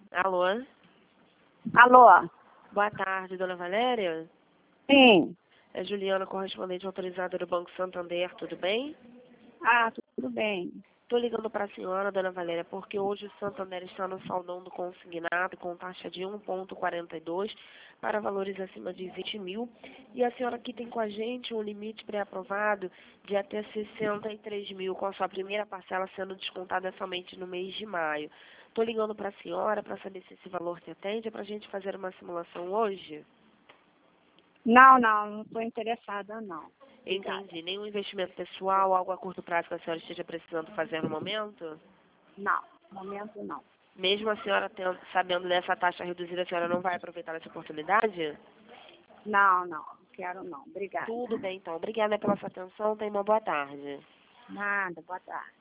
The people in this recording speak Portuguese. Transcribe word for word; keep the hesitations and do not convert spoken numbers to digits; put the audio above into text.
Alô? Alô? Boa tarde, dona Valéria. Sim. É Juliana, correspondente autorizada do Banco Santander, tudo bem? Ah, tudo bem. Estou ligando para a senhora, dona Valéria, porque hoje o Santander está no saldão do consignado com taxa de um vírgula quarenta e dois para valores acima de vinte mil. E a senhora aqui tem com a gente um limite pré-aprovado de até sessenta e três mil, com a sua primeira parcela sendo descontada somente no mês de maio. Estou ligando para a senhora para saber se esse valor te atende, para a gente fazer uma simulação hoje. Não, não, não estou interessada, não. Obrigada. Entendi. Nenhum investimento pessoal, algo a curto prazo que a senhora esteja precisando fazer no momento? Não, no momento não. Mesmo a senhora tendo, sabendo dessa taxa reduzida, a senhora não vai aproveitar essa oportunidade? Não, não, não quero não. Obrigada. Tudo bem, então. Obrigada pela sua atenção. Tenha uma boa tarde. Nada, boa tarde.